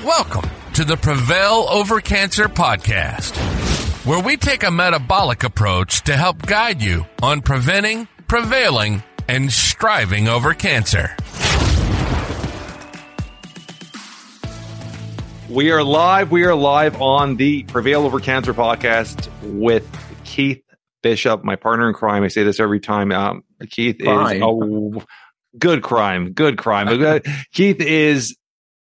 Welcome to the Prevail Over Cancer podcast, where we take a metabolic approach to help guide you on preventing, prevailing, and striving over cancer. We are live on the Prevail Over Cancer podcast with Keith Bishop, my partner in crime. I say this every time. Keith is good crime. Keith is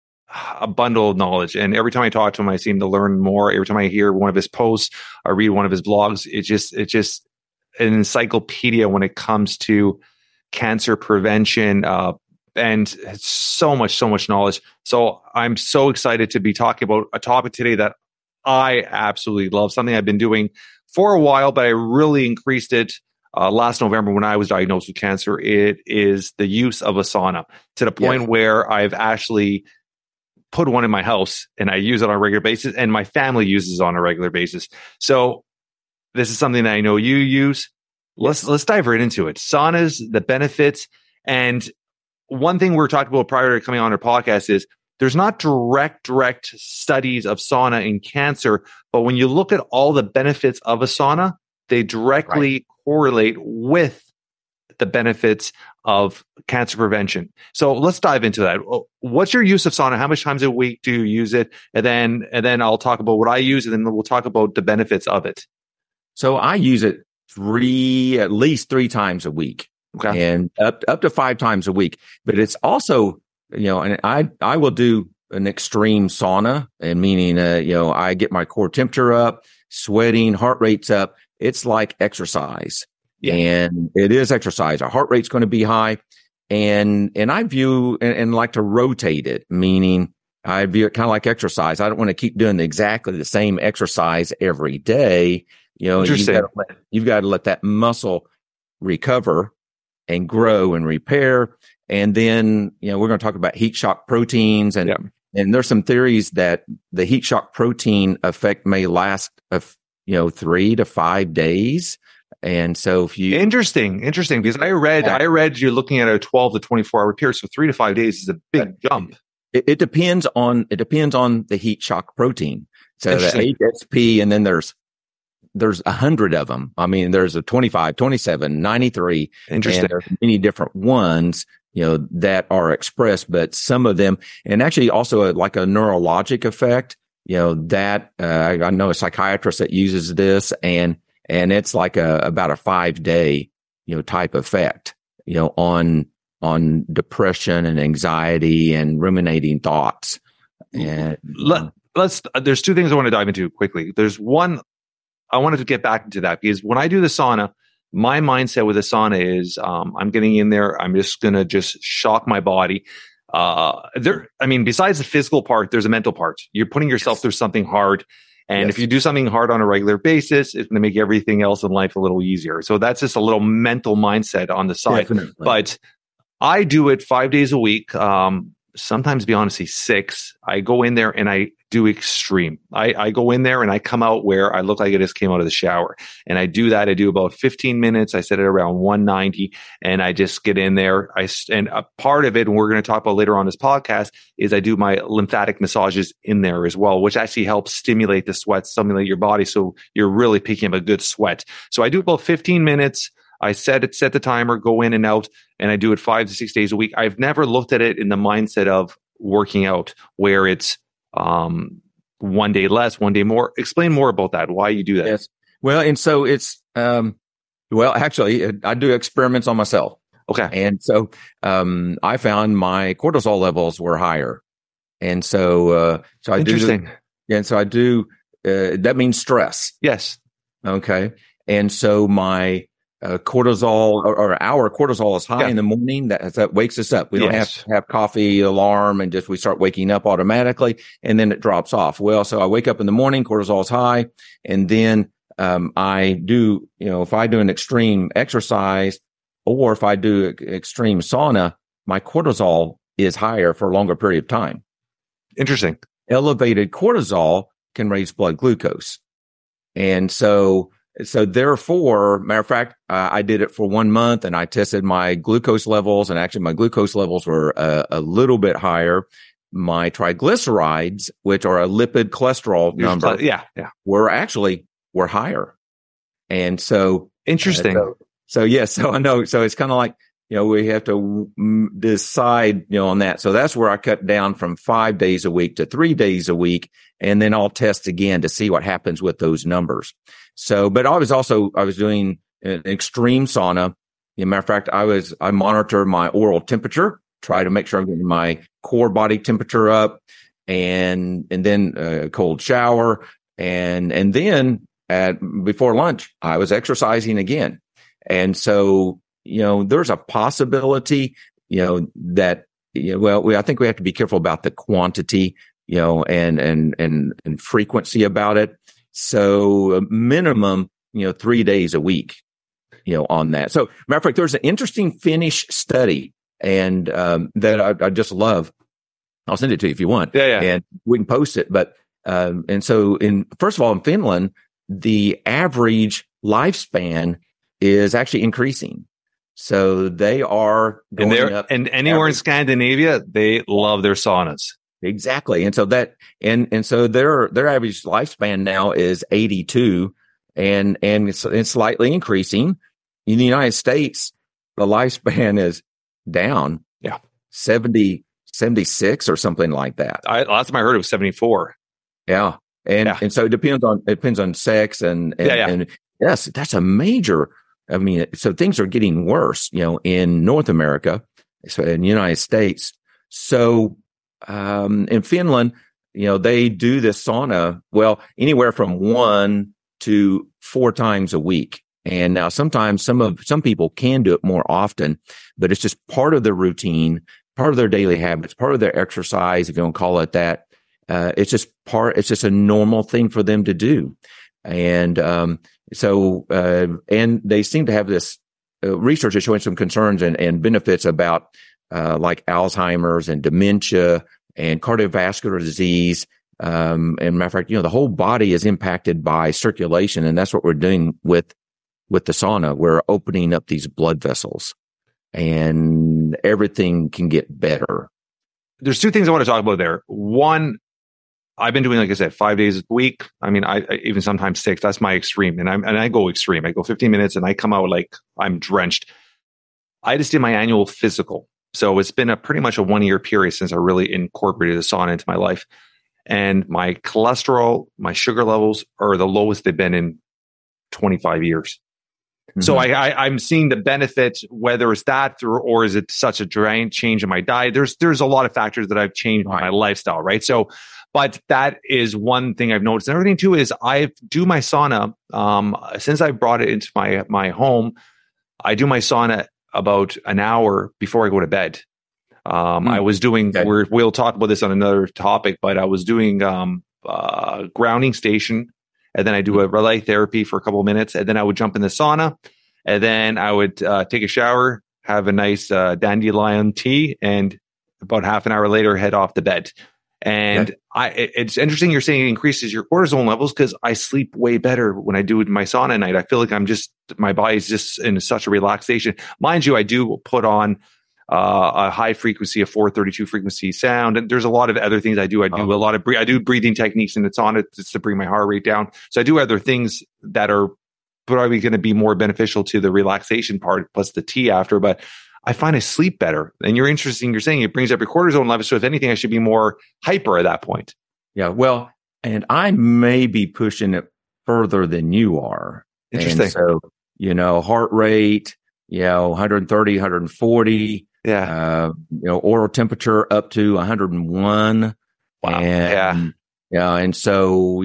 a bundle of knowledge, and every time I talk to him, I seem to learn more. Every time I hear one of his posts, I read one of his blogs, it's just an encyclopedia when it comes to cancer prevention, and so much knowledge. So I'm so excited to be talking about a topic today that I absolutely love, something I've been doing for a while, but I really increased it last November when I was diagnosed with cancer. It is the use of a sauna, to the point where I've actually put one in my house and I use it on a regular basis, and my family uses it on a regular basis. So this is something that I know you use. Let's dive right into it. Saunas, the benefits. And one thing we're talking about prior to coming on our podcast is there's not direct studies of sauna in cancer, but when you look at all the benefits of a sauna, they directly correlate with the benefits of cancer prevention. So let's dive into that. What's your use of sauna? How much times a week do you use it? And then I'll talk about what I use, and then we'll talk about the benefits of it. So I use it at least three times a week, and up to 5 times a week. But it's also, and I will do an extreme sauna, and meaning, I get my core temperature up, sweating, heart rate's up. It's like exercise. Yeah. And it is exercise. Our heart rate's going to be high. And I view and like to rotate it, meaning I view it kind of like exercise. I don't want to keep doing exactly the same exercise every day. You've got to let that muscle recover and grow and repair. And then, we're going to talk about heat shock proteins, and there's some theories that the heat shock protein effect may last 3 to 5 days. And so if you interesting, because I read you're looking at a 12 to 24 hour period. So 3 to 5 days is a big jump. It depends on the heat shock protein. So the HSP, and then there's 100 of them. I mean, there's a 25, 27, 93. Interesting. And there's many different ones, that are expressed, but some of them, and actually also like a neurologic effect, that, I know a psychiatrist that uses this, and it's like about a 5-day, type effect, on depression and anxiety and ruminating thoughts. And there's 2 things I want to dive into quickly. There's one, I wanted to get back into that, because when I do the sauna, my mindset with the sauna is, I'm getting in there, I'm just going to shock my body. Besides the physical part, there's a mental part. You're putting yourself through something hard. And if you do something hard on a regular basis, it's going to make everything else in life a little easier. So that's just a little mental mindset on the side. Definitely. But I do it 5 days a week. Sometimes, to be honest, 6. I go in there and I do extreme. I go in there and I come out where I look like I just came out of the shower. And I do that. I do about 15 minutes. I set it around 190, and I just get in there. And a part of it, and we're going to talk about later on this podcast, is I do my lymphatic massages in there as well, which actually helps stimulate the sweat, stimulate your body, so you're really picking up a good sweat. So I do about 15 minutes. I set the timer, go in and out, and I do it 5 to 6 days a week. I've never looked at it in the mindset of working out, where it's 1 day less, 1 day more. Explain more about that, why you do that. Yes. Well, and so it's, actually, I do experiments on myself. Okay. And so I found my cortisol levels were higher. And so I do. And so I do, that means stress. Yes. Okay. And so my cortisol or our cortisol is high in the morning. That wakes us up. We don't have to have coffee alarm, and we start waking up automatically, and then it drops off. Well, so I wake up in the morning, cortisol is high, and then I do, if I do an extreme exercise or if I do extreme sauna, my cortisol is higher for a longer period of time. Interesting. Elevated cortisol can raise blood glucose. And so therefore, matter of fact, I did it for 1 month and I tested my glucose levels, and actually my glucose levels were a little bit higher. my triglycerides, which are a lipid cholesterol number, were higher. And so interesting. So I know. So it's kind of like, we have to decide, on that. So that's where I cut down from 5 days a week to 3 days a week. And then I'll test again to see what happens with those numbers. So, but I was doing an extreme sauna. As a matter of fact, I monitor my oral temperature, try to make sure I'm getting my core body temperature up, and then a cold shower. And then before lunch, I was exercising again. And so, there's a possibility, that, I think we have to be careful about the quantity, and frequency about it. So minimum, 3 days a week, on that. So matter of fact, there's an interesting Finnish study and, that I just love. I'll send it to you if you want. Yeah. And we can post it. But, and so first of all, in Finland, the average lifespan is actually increasing. So they are going up. And anywhere in Scandinavia, they love their saunas. Exactly. And so and so their average lifespan now is 82 and it's slightly increasing. In the United States, the lifespan is down. Yeah. 76 or something like that. Last time I heard it was 74. Yeah. And so it depends on sex and yes, that's a major, so things are getting worse, in North America, so in the United States. So, in Finland, they do this sauna, anywhere from 1 to 4 times a week. And now sometimes some people can do it more often, but it's just part of their routine, part of their daily habits, part of their exercise, if you want to call it that. It's just a normal thing for them to do. And, and they seem to have this, research is showing some concerns and benefits about, like Alzheimer's and dementia and cardiovascular disease. And matter of fact, the whole body is impacted by circulation. And that's what we're doing with the sauna. We're opening up these blood vessels and everything can get better. There's 2 things I want to talk about there. One, I've been doing, like I said, 5 days a week. I even sometimes 6. That's my extreme. And I go extreme. I go 15 minutes and I come out like I'm drenched. I just did my annual physical. So it's been pretty much a 1 year period since I really incorporated the sauna into my life. And my cholesterol, my sugar levels are the lowest they've been in 25 years. Mm-hmm. So I'm seeing the benefit, whether it's that or is it such a giant change in my diet? There's a lot of factors that I've changed in my lifestyle, right? So, but that is one thing I've noticed. And everything too is I do my sauna. Since I brought it into my home, I do my sauna about an hour before I go to bed. I was doing, we'll talk about this on another topic, but I was doing grounding station, and then I do a relay therapy for a couple of minutes, and then I would jump in the sauna, and then I would take a shower, have a nice dandelion tea, and about half an hour later, head off to bed. And it's interesting you're saying it increases your cortisol levels because I sleep way better when I do it in my sauna at night. I feel like my body's just in such a relaxation. Mind you, I do put on a high frequency, a 432 frequency sound. And there's a lot of other things I do. I do breathing techniques in the sauna just to bring my heart rate down. So I do other things that are probably going to be more beneficial to the relaxation part plus the tea after. But I find I sleep better. And you're saying it brings up your cortisol level. So if anything, I should be more hyper at that point. Yeah. Well, and I may be pushing it further than you are. Interesting. And so, heart rate, 130, 140. Yeah. Oral temperature up to 101. Wow. And, and so,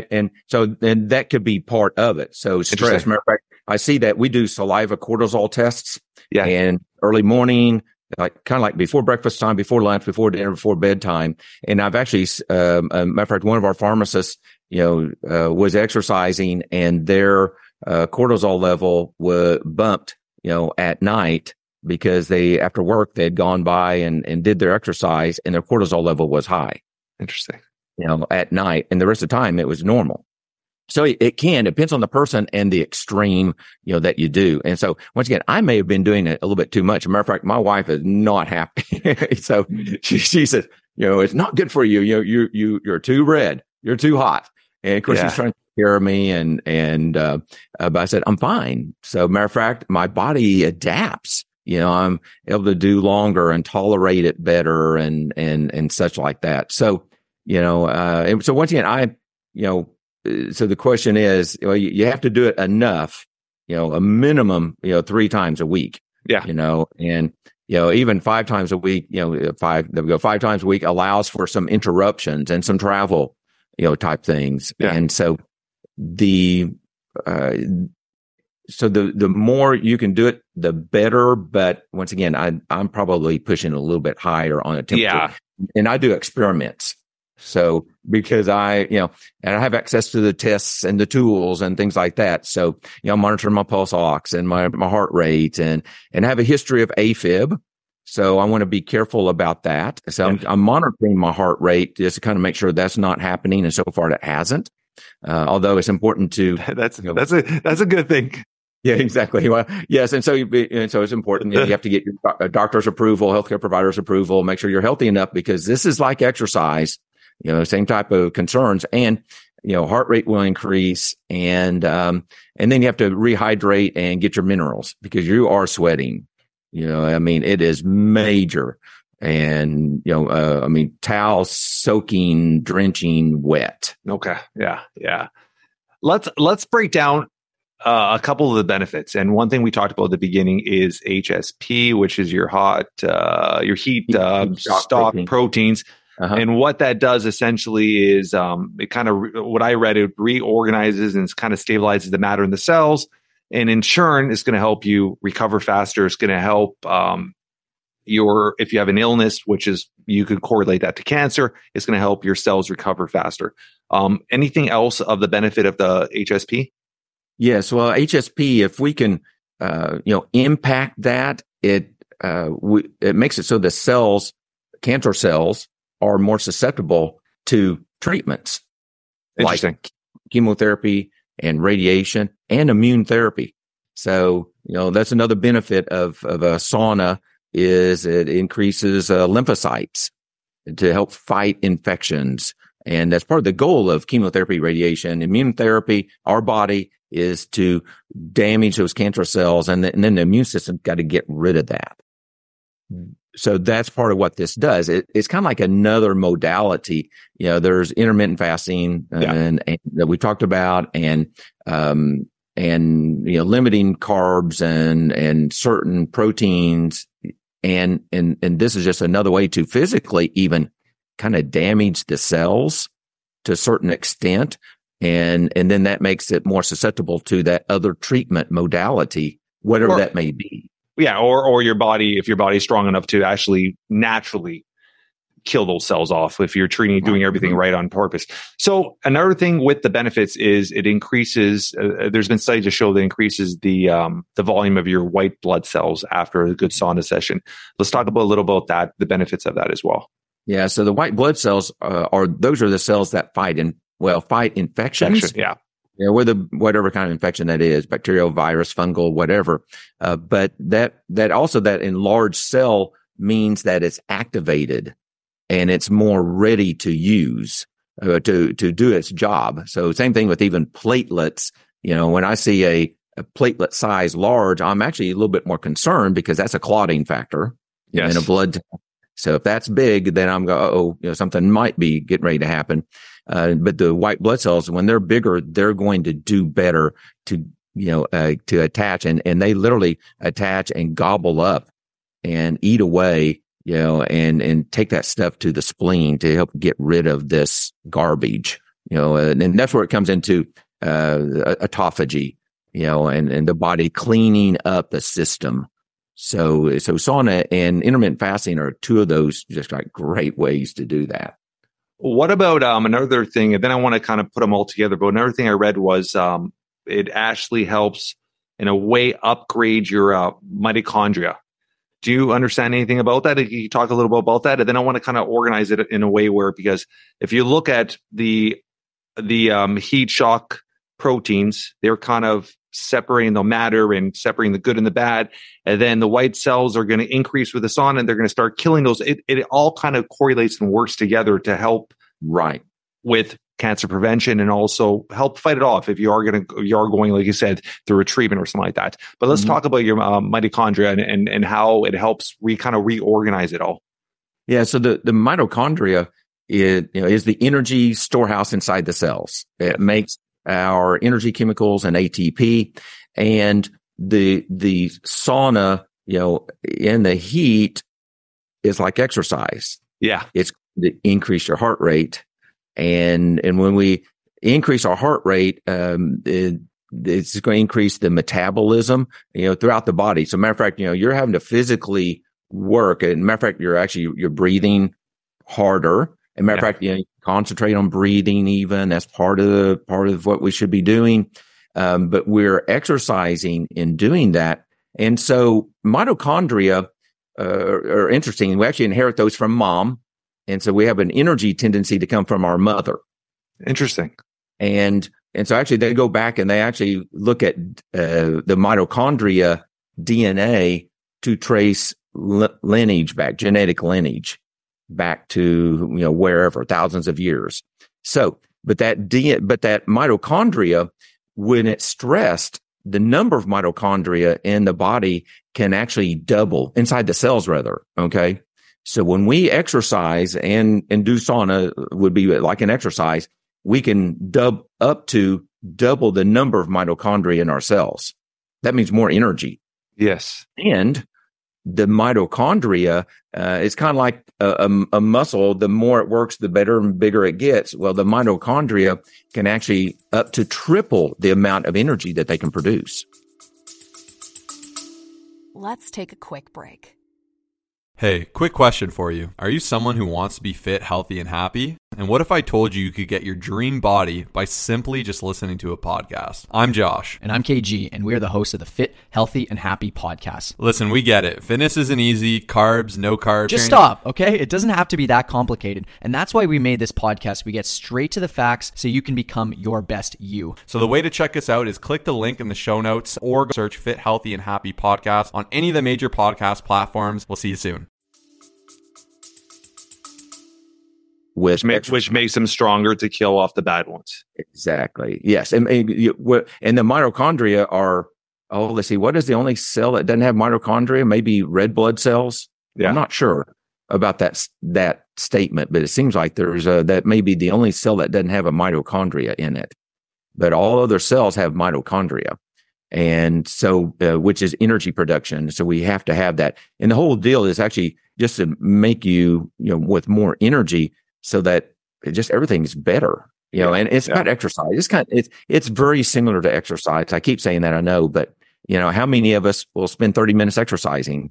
and that could be part of it. So stress, matter of fact, I see that we do saliva cortisol tests. Yeah. And early morning, kind of like before breakfast time, before lunch, before dinner, before bedtime. And I've actually, matter of fact, one of our pharmacists, was exercising and their cortisol level was bumped, at night because after work, they had gone by and did their exercise and their cortisol level was high. Interesting. At night, and the rest of the time it was normal. So it depends on the person and the extreme, that you do. And so once again, I may have been doing it a little bit too much. As a matter of fact, my wife is not happy. So she says, it's not good for you. You're too red. You're too hot. And of course, he's trying to take care of me. But I said, I'm fine. So matter of fact, my body adapts. I'm able to do longer and tolerate it better and such like that. So, so once again, so the question is, you have to do it enough, a minimum, 3 times a week. Yeah. And, even 5 times a week, 5 times a week allows for some interruptions and some travel, type things. Yeah. And so the more you can do it, the better. But once again, I'm probably pushing a little bit higher on a temperature. Yeah. And I do experiments. So because and I have access to the tests and the tools and things like that. So, I'm monitoring my pulse ox and my heart rate and have a history of AFib. So I want to be careful about that. So I'm monitoring my heart rate just to kind of make sure that's not happening. And so far it hasn't. Although it's important to that's a good thing. Yeah, exactly. Well, yes. And so it's important. You have to get your doctor's approval, healthcare provider's approval, make sure you're healthy enough, because this is like exercise, same type of concerns, and, heart rate will increase, and then you have to rehydrate and get your minerals because you are sweating. It is major. And, towel soaking, drenching wet. Okay. Yeah. Yeah. Let's break down a couple of the benefits. And one thing we talked about at the beginning is HSP, which is your heat stock proteins. Uh-huh. And what that does essentially is it kind of, what I read, it reorganizes and kind of stabilizes the matter in the cells. And in turn, it's going to help you recover faster. It's going to help if you have an illness, which is, you could correlate that to cancer, it's going to help your cells recover faster. Anything else of the benefit of the HSP? Yes. Well, HSP, if we can, impact that, it makes it so the cells, cancer cells, are more susceptible to treatments like chemotherapy and radiation and immune therapy. So, that's another benefit of a sauna, is it increases lymphocytes to help fight infections. And that's part of the goal of chemotherapy, radiation, immune therapy. Our body is to damage those cancer cells, and then the immune system got to get rid of that. So that's part of what this does. It's kind of like another modality. There's intermittent fasting and that we talked about, and limiting carbs and certain proteins, and this is just another way to physically even kind of damage the cells to a certain extent, and then that makes it more susceptible to that other treatment modality, whatever that may be. Yeah, or your body, if your body's strong enough to actually naturally kill those cells off, if you're doing everything right on purpose. So another thing with the benefits is it increases, there's been studies to show that increases the volume of your white blood cells after a good sauna session. Let's talk a little about that, the benefits of that as well. Yeah, so the white blood cells are the cells that fight infections. Yeah. Whatever kind of infection that is, bacterial, virus, fungal, whatever. But that enlarged cell means that it's activated and it's more ready to use, to do its job. So same thing with even platelets. When I see a platelet size large, I'm actually a little bit more concerned because that's a clotting factor in a blood. So if that's big, then I'm something might be getting ready to happen. But the white blood cells, when they're bigger, they're going to do better to attach, and they literally attach and gobble up and eat away, and take that stuff to the spleen to help get rid of this garbage, and that's where it comes into, autophagy, and the body cleaning up the system. So sauna and intermittent fasting are two of those just like great ways to do that. What about another thing? And then I want to kind of put them all together. But another thing I read was it actually helps in a way upgrade your mitochondria. Do you understand anything about that? Can you talk a little bit about that? And then I want to kind of organize it in a way where, because if you look at the heat shock proteins, they're kind of separating the matter and separating the good and the bad. And then the white cells are going to increase with the sauna and they're going to start killing those. It all kind of correlates and works together to help with cancer prevention and also help fight it off if you are going, like you said, through a treatment or something like that. But let's talk about your mitochondria and how it helps reorganize it all. Yeah. So the mitochondria is the energy storehouse inside the cells. It makes our energy chemicals and ATP, and the sauna, in the heat is like exercise. Yeah. It's to increase your heart rate. And when we increase our heart rate, it's going to increase the metabolism, throughout the body. So matter of fact, you're having to physically work. And matter of fact, you're breathing harder. And matter of fact, concentrate on breathing even. That's part of what we should be doing. But we're exercising in doing that. And so mitochondria are interesting. We actually inherit those from mom. And so we have an energy tendency to come from our mother. Interesting. And so actually they go back and they actually look at the mitochondria DNA to trace lineage back, genetic lineage back to, wherever, thousands of years. So, but that mitochondria, when it's stressed, the number of mitochondria in the body can actually double inside the cells rather. Okay. So when we exercise and do sauna would be like an exercise, we can up to double the number of mitochondria in our cells. That means more energy. Yes. And the mitochondria is kind of like a muscle. The more it works, the better and bigger it gets. Well, the mitochondria can actually up to triple the amount of energy that they can produce. Let's take a quick break. Hey, quick question for you. Are you someone who wants to be fit, healthy, and happy? And what if I told you could get your dream body by simply just listening to a podcast? I'm Josh. And I'm KG, and we're the hosts of the Fit, Healthy, and Happy podcast. Listen, we get it. Fitness isn't easy. Carbs, no carbs. Just stop, okay? It doesn't have to be that complicated. And that's why we made this podcast. We get straight to the facts so you can become your best you. So the way to check us out is click the link in the show notes or search Fit, Healthy, and Happy podcast on any of the major podcast platforms. We'll see you soon. Which makes them stronger to kill off the bad ones. Exactly. Yes. And the mitochondria are, let's see, what is the only cell that doesn't have mitochondria? Maybe red blood cells? Yeah. I'm not sure about that statement, but it seems like that may be the only cell that doesn't have a mitochondria in it. But all other cells have mitochondria. And so, which is energy production. So we have to have that. And the whole deal is actually just to make you, with more energy, so that everything is better, and it's about exercise. It's very similar to exercise. I keep saying that, I know, but how many of us will spend 30 minutes exercising,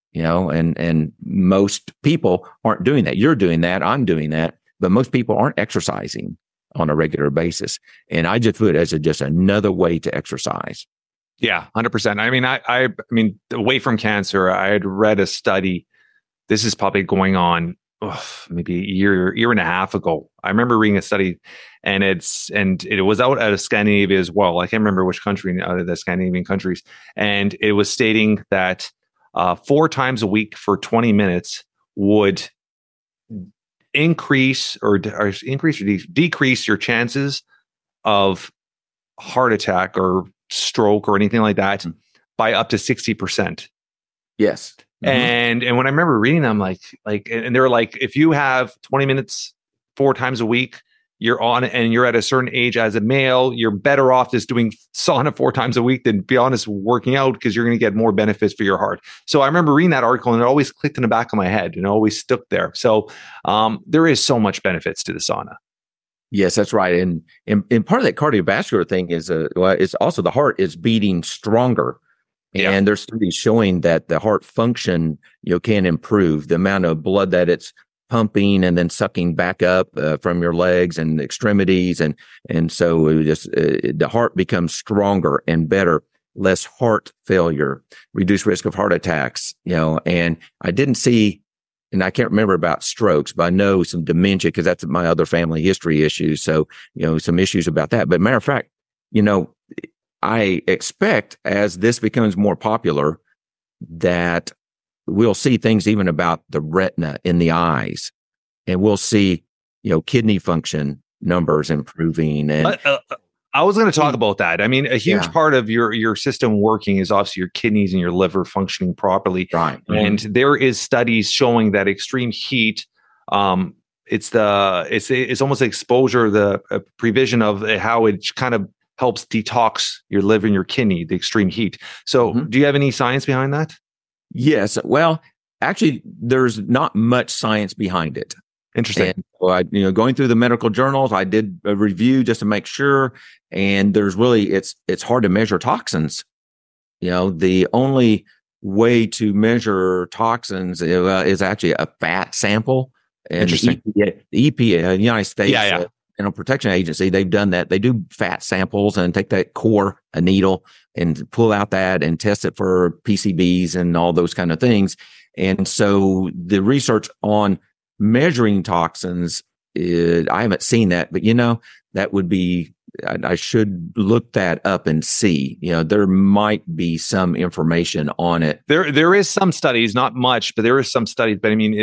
and most people aren't doing that. You're doing that. I'm doing that, but most people aren't exercising on a regular basis. And I just view it as just another way to exercise. Yeah, 100%. I mean, away from cancer, I had read a study. This is probably going on maybe a year and a half ago. I remember reading a study, and it was out of Scandinavia as well. I can't remember which country out of the Scandinavian countries, and it was stating that 4 times a week for 20 minutes would decrease your chances of heart attack or stroke or anything like that by up to 60%. Yes. Mm-hmm. And when I remember reading them, like, and they were like, if you have 20 minutes 4 times a week, you're on, and you're at a certain age as a male, you're better off just doing sauna 4 times a week than, be honest, working out, because you're going to get more benefits for your heart. So I remember reading that article, and it always clicked in the back of my head and always stuck there. So there is so much benefits to the sauna. Yes, that's right. And part of that cardiovascular thing is, it's also the heart is beating stronger. And there's studies showing that the heart function, can improve the amount of blood that it's pumping and then sucking back up from your legs and extremities. And so the heart becomes stronger and better, less heart failure, reduced risk of heart attacks, and I didn't see, and I can't remember about strokes, but I know some dementia because that's my other family history issues. So, some issues about that. But matter of fact, I expect as this becomes more popular that we'll see things even about the retina in the eyes, and we'll see, kidney function numbers improving. And I was going to talk about that. I mean, a huge part of your system working is obviously your kidneys and your liver functioning properly. Right. And there is studies showing that extreme heat, it's almost the exposure, the prevision of how it kind of helps detox your liver and your kidney, the extreme heat. So do you have any science behind that? Yes. Well, actually, there's not much science behind it. Interesting. And so going through the medical journals, I did a review just to make sure. And there's really, it's hard to measure toxins. The only way to measure toxins is actually a fat sample. And Interesting. The EPA, United States Animal Protection Agency, they've done that. They do fat samples and take that core, a needle, and pull out that and test it for PCBs and all those kind of things. And so the research on measuring toxins, I haven't seen that, but that would be, I should look that up and see. There might be some information on it. There is some studies, not much, but there is some studies. But I mean,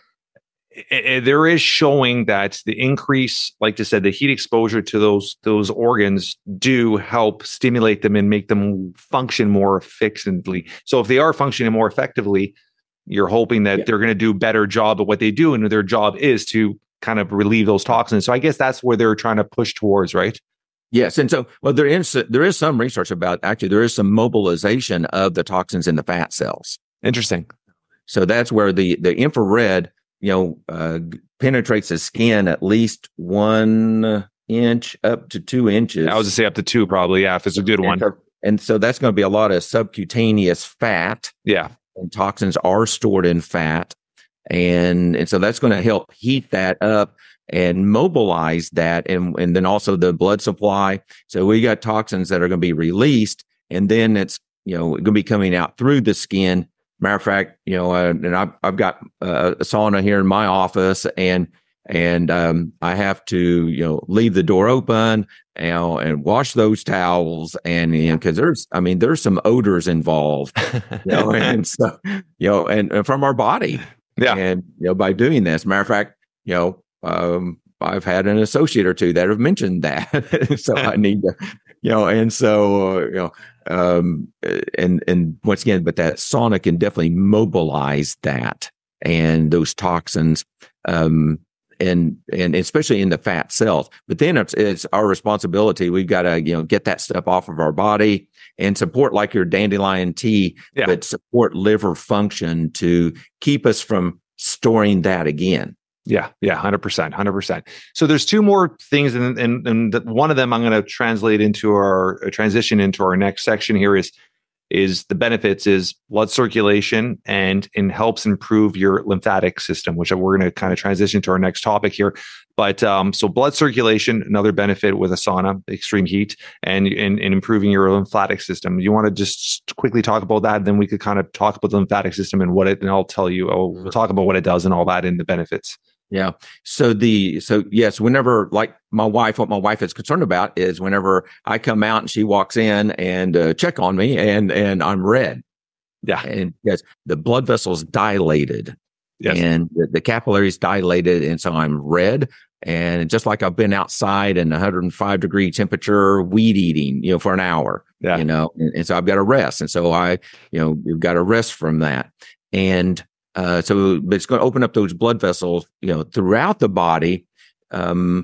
there is showing that the increase, like I said, the heat exposure to those organs do help stimulate them and make them function more efficiently. So if they are functioning more effectively, you're hoping that they're going to do a better job of what they do, and their job is to kind of relieve those toxins. So I guess that's where they're trying to push towards, right? Yes. And so, well, there is some research about, actually, there is some mobilization of the toxins in the fat cells. Interesting. So that's where the infrared, penetrates the skin at least 1 inch up to 2 inches. I was to say up to 2, probably. Yeah, if it's a good one. And so that's going to be a lot of subcutaneous fat. Yeah. And toxins are stored in fat. And so that's going to help heat that up and mobilize that. And then also the blood supply. So we got toxins that are going to be released, and then it's, going to be coming out through the skin. Matter of fact, and I've got a sauna here in my office, and I have to, leave the door open, and wash those towels, and because there's some odors involved, and so, and from our body, and by doing this, matter of fact, I've had an associate or two that have mentioned that, so I need to, and so and once again, but that sauna can definitely mobilize that and those toxins, and especially in the fat cells. But then it's our responsibility. We've got to, get that stuff off of our body and support, like your dandelion tea, but support liver function to keep us from storing that again. Yeah, 100%. So there's 2 more things, and one of them I'm going to transition into our next section here is the benefits is blood circulation and helps improve your lymphatic system, which we're going to kind of transition to our next topic here. But so blood circulation, another benefit with a sauna, extreme heat, and improving your lymphatic system. You want to just quickly talk about that? Then we could kind of talk about the lymphatic system and and I'll tell you, we'll talk about what it does and all that and the benefits. Yeah. So yes, whenever, like what my wife is concerned about is whenever I come out and she walks in and check on me and I'm red. Yeah. And yes, the blood vessels dilated. Yes. And the capillaries dilated. And so I'm red. And just like I've been outside in 105 degree temperature, weed eating, for an hour, and so I've got to rest. And so you've got to rest from that. And so it's going to open up those blood vessels, throughout the body. And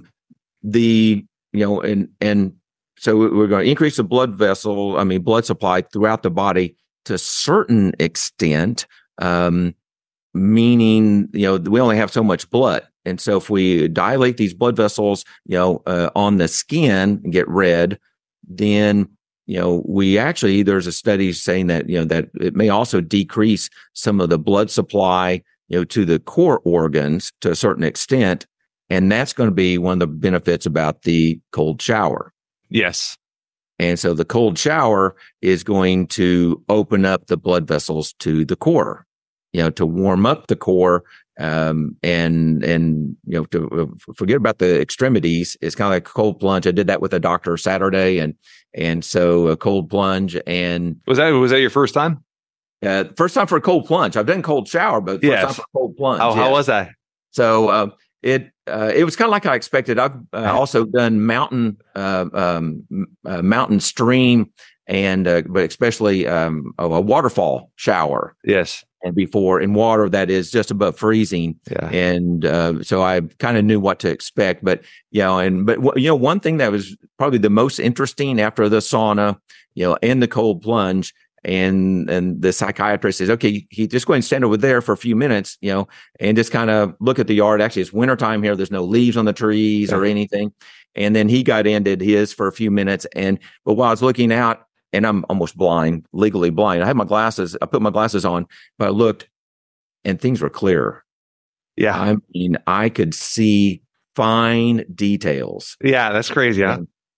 so we're going to increase the blood supply throughout the body to a certain extent, meaning, we only have so much blood. And so if we dilate these blood vessels, on the skin and get red, then there's a study saying that, that it may also decrease some of the blood supply, to the core organs to a certain extent. And that's going to be one of the benefits about the cold shower. Yes. And so the cold shower is going to open up the blood vessels to the core, to warm up the core and to forget about the extremities, it's kind of like a cold plunge. I did that with a doctor Saturday, and so a cold plunge. And was that your first time? First time for a cold plunge. I've done cold shower, but first time for a cold plunge. How was that? So it was kind of like I expected. I've also done mountain stream and but especially a waterfall shower. Yes. And before in water that is just above freezing. Yeah. And so I kind of knew what to expect. But one thing that was probably the most interesting after the sauna, and the cold plunge, and the psychiatrist says, okay, he just go ahead and stand over there for a few minutes, and just kind of look at the yard. Actually, it's wintertime here. There's no leaves on the trees or anything. And then he got in, did his for a few minutes. But while I was looking out, and I'm almost blind, legally blind. I had my glasses. I put my glasses on, but I looked, and things were clear. Yeah, I mean, I could see fine details. Yeah, that's crazy. Yeah,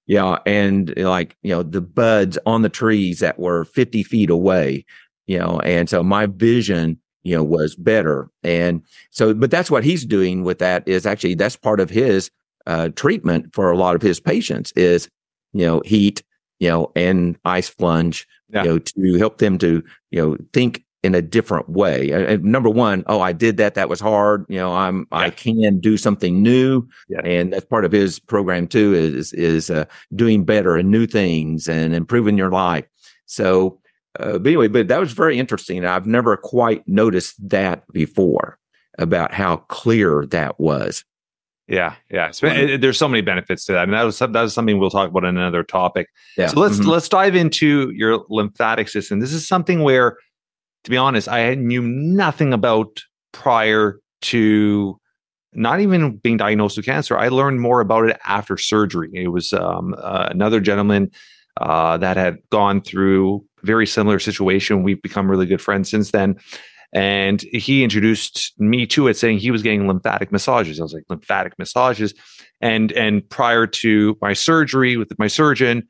and the buds on the trees that were 50 feet away. And so my vision, was better. And so, but that's what he's doing with that. Is actually that's part of his treatment for a lot of his patients is heat. And ice plunge, to help them to, think in a different way. Number one, I did that. That was hard. I can do something new. Yeah. And that's part of his program too, is doing better and new things and improving your life. So, but that was very interesting. I've never quite noticed that before about how clear that was. Yeah. There's so many benefits to that, and that was something we'll talk about in another topic. Yeah. So let's dive into your lymphatic system. This is something where, to be honest, I knew nothing about prior to not even being diagnosed with cancer. I learned more about it after surgery. It was another gentleman that had gone through a very similar situation. We've become really good friends since then. And he introduced me to it, saying he was getting lymphatic massages. I was like, lymphatic massages. And prior to my surgery with my surgeon,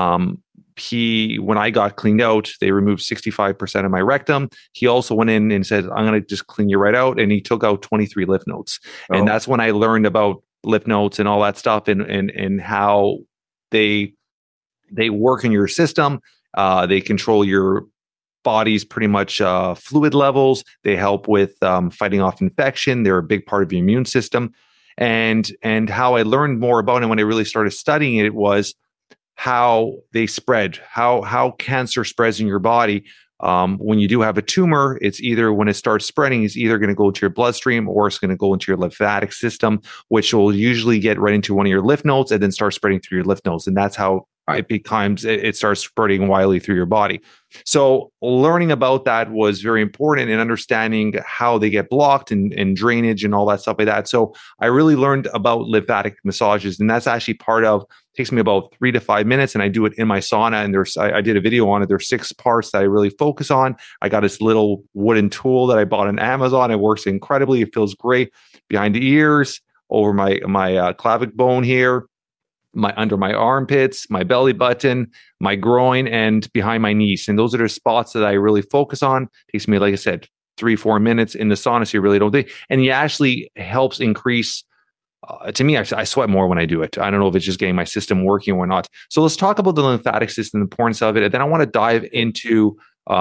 when I got cleaned out, they removed 65% of my rectum. He also went in and said, I'm going to just clean you right out. And he took out 23 lymph nodes. Oh. And that's when I learned about lymph nodes and all that stuff and how they work in your system. They control your body's pretty much fluid levels. They help with fighting off infection. They're a big part of your immune system. And how I learned more about it when I really started studying it was how they spread, how cancer spreads in your body. When you do have a tumor, it's either when it starts spreading, it's either going to go to your bloodstream or it's going to go into your lymphatic system, which will usually get right into one of your lymph nodes and then start spreading through your lymph nodes. And that's how it starts spreading widely through your body. So learning about that was very important and understanding how they get blocked and drainage and all that stuff like that. So I really learned about lymphatic massages, and that's actually takes me about 3 to 5 minutes, and I do it in my sauna. And I did a video on it. There's 6 parts that I really focus on. I got this little wooden tool that I bought on Amazon. It works incredibly. It feels great behind the ears, over my clavicle bone here, under my armpits, my belly button, my groin, and behind my knees. And those are the spots that I really focus on. It takes me, like I said, 3-4 minutes in the sauna, so you really don't think. And it actually helps increase. To me, I sweat more when I do it. I don't know if it's just getting my system working or not. So let's talk about the lymphatic system, the importance of it. And then I want to dive into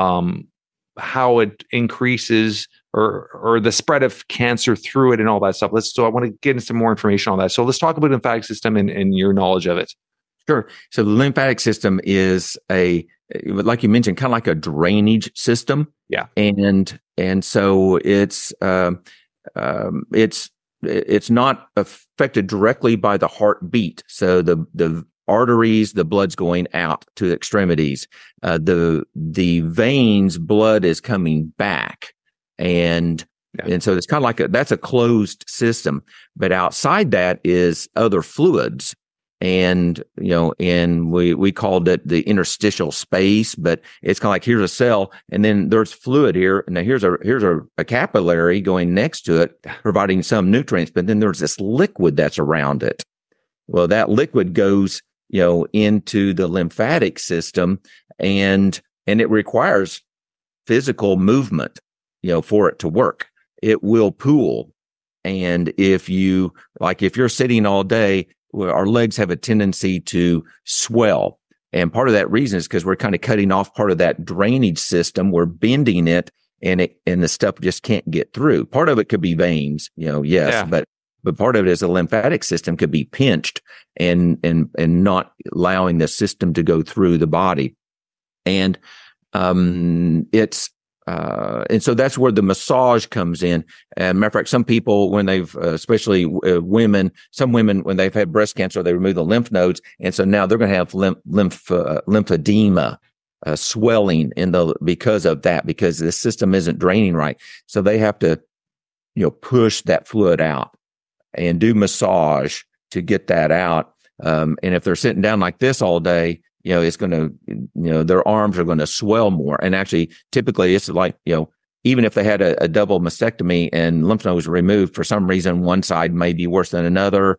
how it increases or the spread of cancer through it and all that stuff. So I want to get into some more information on that. So let's talk about the lymphatic system and your knowledge of it. Sure. So the lymphatic system is like you mentioned, kind of like a drainage system. Yeah. And so it's not affected directly by the heartbeat. So the arteries, the blood's going out to the extremities. The veins, blood is coming back. And so it's kind of like that's a closed system. But outside that is other fluids. And, and we called it the interstitial space, but it's kind of like, here's a cell and then there's fluid here. And now here's a capillary going next to it, providing some nutrients, but then there's this liquid that's around it. Well, that liquid goes, into the lymphatic system and it requires physical movement, for it to work. it will pool. And if you're sitting all day, our legs have a tendency to swell. And part of that reason is because we're kind of cutting off part of that drainage system. We're bending it, and the stuff just can't get through. Part of it could be veins, but part of it is the lymphatic system could be pinched and not allowing the system to go through the body. And and so that's where the massage comes in. Matter of fact, some people, when they've, especially some women, when they've had breast cancer, they remove the lymph nodes. And so now they're going to have lymphedema, swelling because of that, because the system isn't draining right. So they have to, push that fluid out and do massage to get that out. And if they're sitting down like this all day, it's going to, their arms are going to swell more. And actually, typically it's like, even if they had a double mastectomy and lymph nodes were removed, for some reason, one side may be worse than another,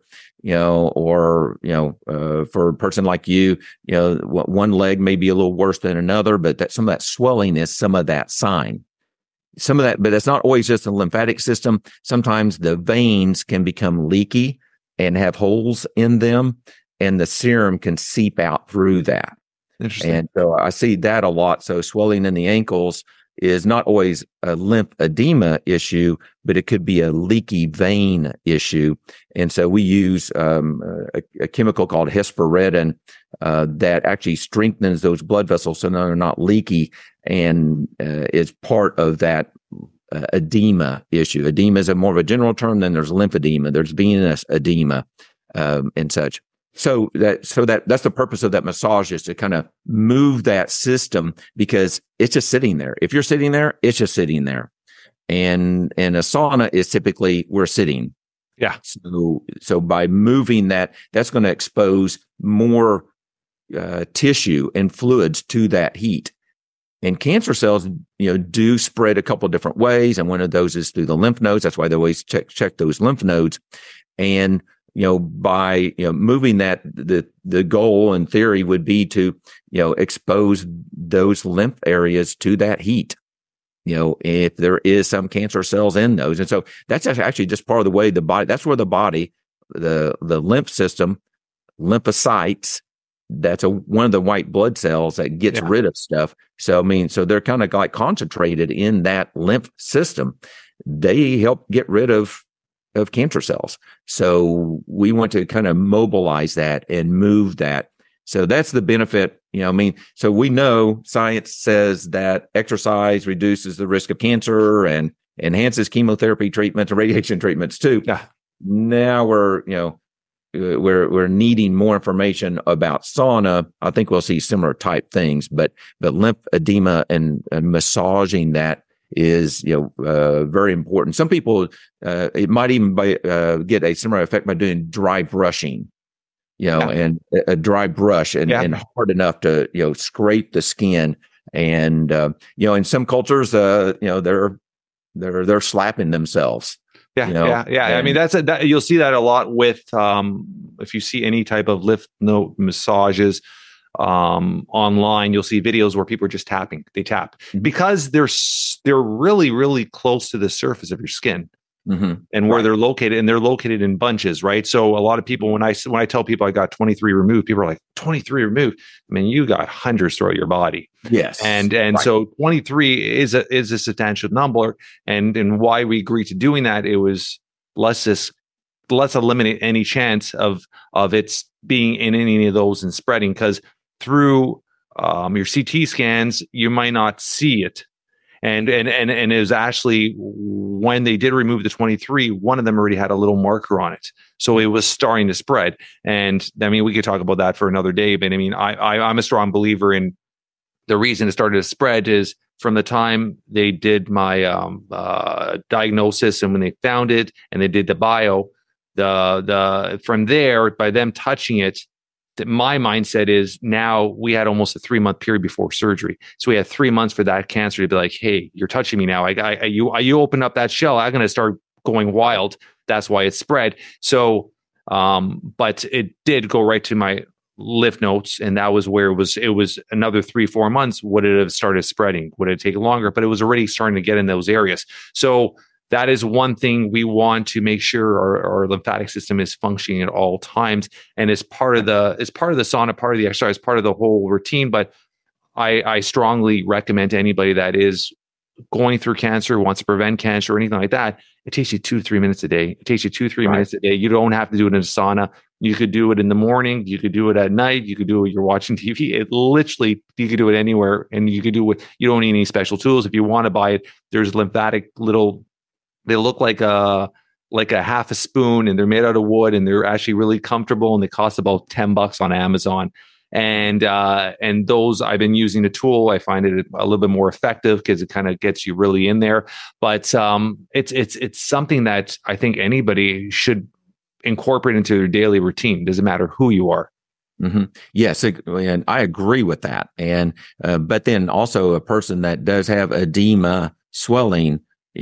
for a person like you, one leg may be a little worse than another, but some of that swelling is some of that sign. Some of that, but it's not always just the lymphatic system. Sometimes the veins can become leaky and have holes in them, and the serum can seep out through that. Interesting. And so I see that a lot. So swelling in the ankles is not always a lymphedema issue, but it could be a leaky vein issue. And so we use a chemical called hesperidin that actually strengthens those blood vessels so they're not leaky, and is part of that edema issue. Edema is more of a general term. Then there's lymphedema, there's venous edema, and such. So that's the purpose of that massage, is to kind of move that system, because it's just sitting there. If you're sitting there, it's just sitting there. And a sauna is typically we're sitting. Yeah. So by moving that's going to expose more tissue and fluids to that heat. And cancer cells, do spread a couple of different ways, and one of those is through the lymph nodes. That's why they always check those lymph nodes. And by moving that, the goal in theory would be to expose those lymph areas to that heat. If there is some cancer cells in those, and so that's actually just part of the way the body. That's where the body, the lymph system, lymphocytes. That's one of the white blood cells that gets rid of stuff. So so they're kind of like concentrated in that lymph system. They help get rid of cancer cells. So we want to kind of mobilize that and move that. So that's the benefit, so we know science says that exercise reduces the risk of cancer and enhances chemotherapy treatments and radiation treatments too. Yeah. Now we're needing more information about sauna. I think we'll see similar type things, but lymphedema and massaging that is very important. Some people it might even get a similar effect by doing dry brushing, and a dry brush and hard enough to scrape the skin. And in some cultures, they're slapping themselves. Yeah. I mean, you'll see that a lot with if you see any type of lymph node massages online, you'll see videos where people are just tapping. They tap because they're really, really close to the surface of your skin, and where they're located, and they're located in bunches, right? So a lot of people, when I tell people I got 23 removed, people are like, 23 removed? I mean, you got hundreds throughout your body. Yes, and so 23 is a substantial number, and why we agreed to doing that, it was let's eliminate any chance of it's being in any of those and spreading, because through your CT scans, you might not see it. And it was actually, when they did remove the 23, one of them already had a little marker on it. So it was starting to spread. And I mean, we could talk about that for another day, but I mean, I'm a strong believer in the reason it started to spread is from the time they did my diagnosis, and when they found it and they did the bio, from there, by them touching it, that my mindset is now we had almost a 3-month period before surgery. So we had 3 months for that cancer to be like, hey, you're touching me now. You open up that shell, I'm going to start going wild. That's why it spread. So, but it did go right to my lymph nodes. And that was where it was another 3-4 months. Would it have started spreading? Would it take longer? But it was already starting to get in those areas. So that is one thing we want to make sure our lymphatic system is functioning at all times. And it's part of the sauna, part of the exercise, part of the whole routine. But I strongly recommend to anybody that is going through cancer, wants to prevent cancer or anything like that, it takes you 2 to 3 minutes a day. It takes you 2 to 3 minutes a day. You don't have to do it in a sauna. You could do it in the morning. You could do it at night. You could do it when you're watching TV. It literally, you could do it anywhere, and you could do it. You don't need any special tools. If you want to buy it, there's lymphatic little, they look like a half a spoon, and they're made out of wood, and they're actually really comfortable, and they cost about $10 on Amazon. And those, I've been using the tool. I find it a little bit more effective because it kind of gets you really in there. But it's something that I think anybody should incorporate into their daily routine. Doesn't matter who you are. Mm-hmm. Yes, and I agree with that. And but then also a person that does have edema, swelling,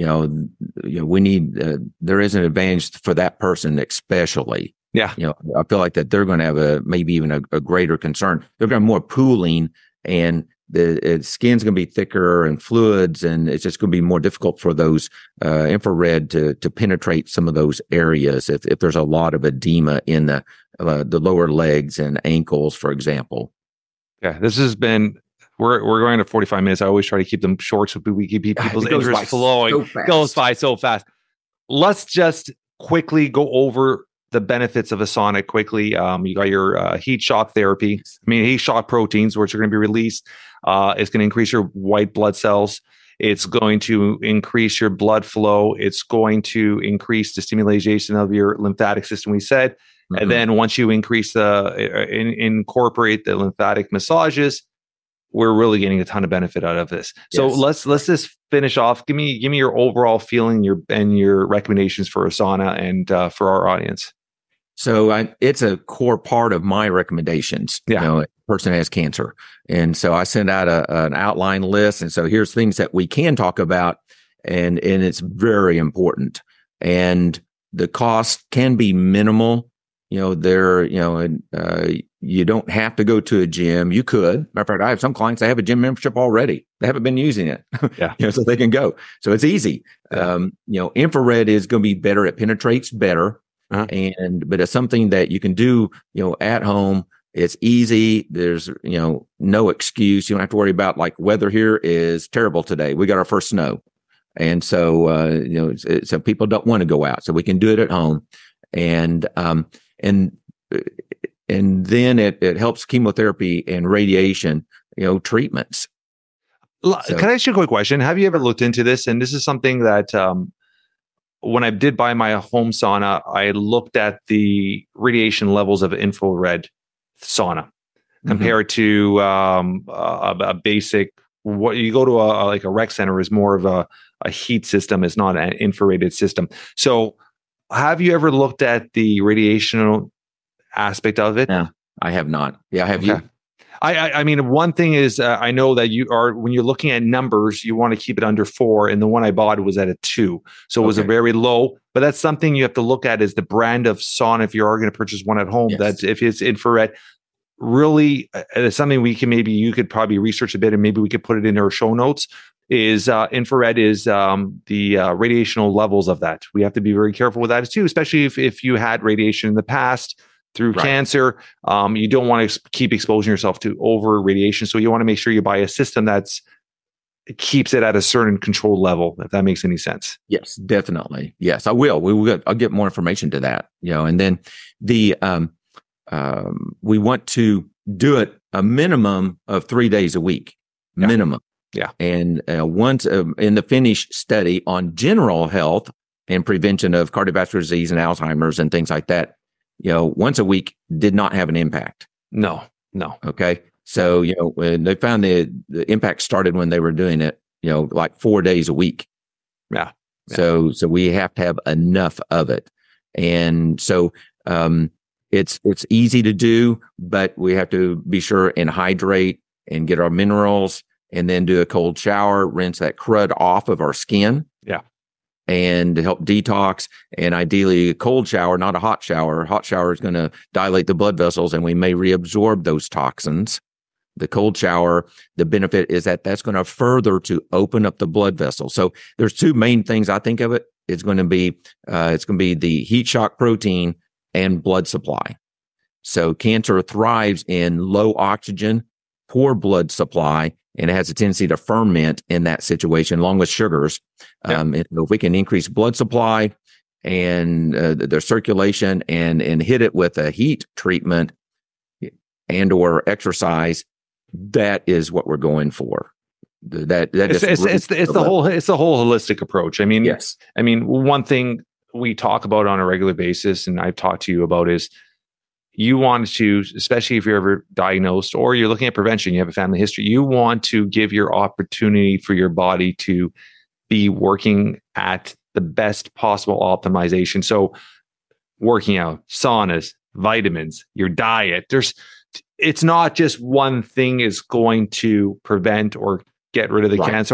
we need there is an advantage for that person, especially. Yeah. I feel like that they're going to have maybe even a greater concern. They're going to have more pooling, and the skin's going to be thicker and fluids, and it's just going to be more difficult for those infrared to penetrate some of those areas if there's a lot of edema in the lower legs and ankles, for example. Yeah, this has been. We're going to 45 minutes. I always try to keep them short so we keep people's interest flowing. It goes by so fast. Let's just quickly go over the benefits of a sauna quickly. You got your heat shock therapy. Heat shock proteins, which are going to be released. It's going to increase your white blood cells. It's going to increase your blood flow. It's going to increase the stimulation of your lymphatic system, we said. Mm-hmm. And then once you increase incorporate the lymphatic massages, we're really getting a ton of benefit out of this. So let's just finish off. Give me your overall feeling, your recommendations for a sauna and for our audience. So it's a core part of my recommendations. Yeah. A person has cancer. And so I send out an outline list. And so here's things that we can talk about. And it's very important. And the cost can be minimal. You don't have to go to a gym. You could. Matter of fact, I have some clients that have a gym membership already. They haven't been using it. Yeah. So they can go. So it's easy. Yeah. Infrared is going to be better. It penetrates better. Uh-huh. But it's something that you can do, at home. It's easy. There's, no excuse. You don't have to worry about like weather here is terrible today. We got our first snow. And so, so people don't want to go out, so we can do it at home. And then it helps chemotherapy and radiation, treatments. Can I ask you a quick question? Have you ever looked into this? And this is something that, when I did buy my home sauna, I looked at the radiation levels of infrared sauna compared to a basic. What you go to a rec center is more of a heat system. It's not an infrared system. So, have you ever looked at the radiation aspect of it? No, I have not. Yeah, have you? I mean, one thing is, I know that when you're looking at numbers, you want to keep it under 4, and the one I bought was at a 2, so it was a very low. But that's something you have to look at is the brand of sauna. If you are going to purchase one at home, that's if it's infrared. Really, it's something you could probably research a bit, and maybe we could put it in our show notes. Is infrared is the radiational levels of that. We have to be very careful with that too, especially if you had radiation in the past through cancer. You don't want to keep exposing yourself to over radiation. So you want to make sure you buy a system keeps it at a certain control level, if that makes any sense. Yes, definitely. Yes, I will. I'll get more information to that, and then we want to do it a minimum of 3 days a week, minimum. Yeah. And once in the Finnish study on general health and prevention of cardiovascular disease and Alzheimer's and things like that, once a week did not have an impact. No. Okay. So, when they found the impact started when they were doing it, like 4 days a week. Yeah. So we have to have enough of it. And so, it's easy to do, but we have to be sure and hydrate and get our minerals, and then do a cold shower, rinse that crud off of our skin. Yeah. And to help detox, and ideally a cold shower, not a hot shower. Hot shower is going to dilate the blood vessels, and we may reabsorb those toxins. The cold shower, the benefit is that that's going to further to open up the blood vessels. So there's two main things I think of it is going to be the heat shock protein and blood supply. So cancer thrives in low oxygen, poor blood supply, and it has a tendency to ferment in that situation, along with sugars. If we can increase blood supply and their circulation and hit it with a heat treatment and or exercise, that is what we're going for. It's the whole holistic approach. I mean, yes. I mean, one thing we talk about on a regular basis, and I've talked to you about, is you want to, especially if you're ever diagnosed or you're looking at prevention, you have a family history, you want to give your opportunity for your body to be working at the best possible optimization. So working out, saunas, vitamins, your diet, it's not just one thing is going to prevent or get rid of the cancer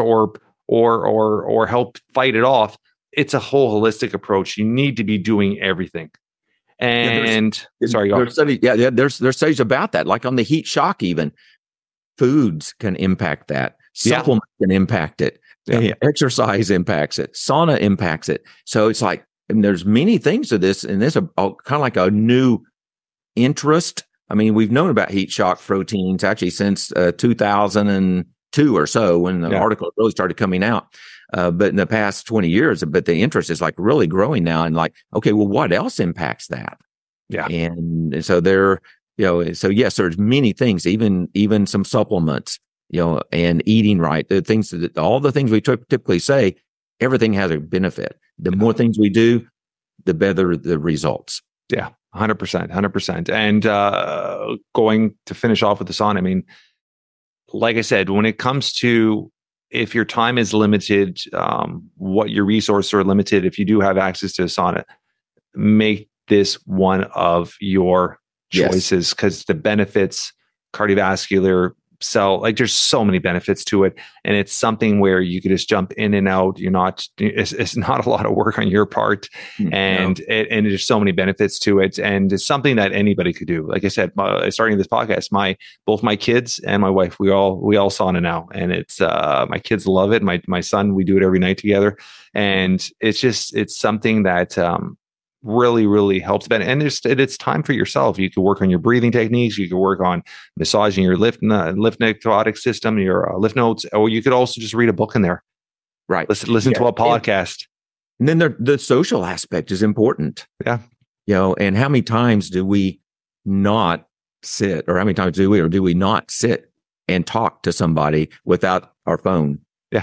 or help fight it off. It's a whole holistic approach. You need to be doing everything. And there's studies about that. Like on the heat shock, even foods can impact that. Supplements can impact it. Yeah. Exercise impacts it. Sauna impacts it. So it's like, and there's many things to this, and this is kind of like a new interest. I mean, we've known about heat shock proteins actually since 2002 or so, when the article really started coming out. But in the past 20 years, but the interest is like really growing now. And like, okay, well, what else impacts that? Yeah. And so so yes, there's many things, even some supplements, and eating right. All the things we typically say, everything has a benefit. The more things we do, the better the results. Yeah. 100%. And going to finish off with the sauna, I mean, like I said, when it comes to, if your time is limited, what your resources are limited, if you do have access to a sauna, make this one of your choices, because the benefits, cardiovascular, cell, like there's so many benefits to it. And it's something where you could just jump in and out. It's not a lot of work on your part. And there's so many benefits to it. And it's something that anybody could do. Like I said, starting this podcast, both my kids and my wife, we all sauna now. And it's, my kids love it. My son, we do it every night together. And it's something that, really, really helps. And it's time for yourself. You can work on your breathing techniques. You can work on massaging your lymph necrotic system, your lymph nodes, or you could also just read a book in there. Right. Listen to a podcast. And then the social aspect is important. Yeah. And how many times do we not sit, or how many times do we not sit and talk to somebody without our phone?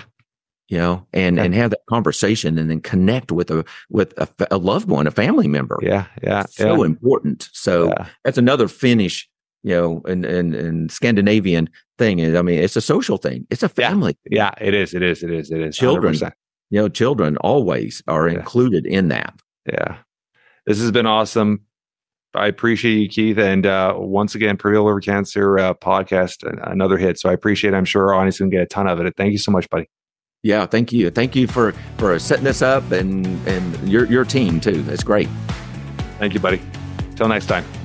And have that conversation and then connect with a loved one, a family member. So important. So that's another Finnish, and Scandinavian thing. I mean, it's a social thing. It's a family. Yeah, it is. Children, 100%. Children always are included in that. Yeah. This has been awesome. I appreciate you, Keith. And once again, Prevail Over Cancer podcast, another hit. So I appreciate it. I'm sure our audience can get a ton of it. Thank you so much, buddy. Yeah, thank you. Thank you for setting this up and your team too. It's great. Thank you, buddy. Till next time.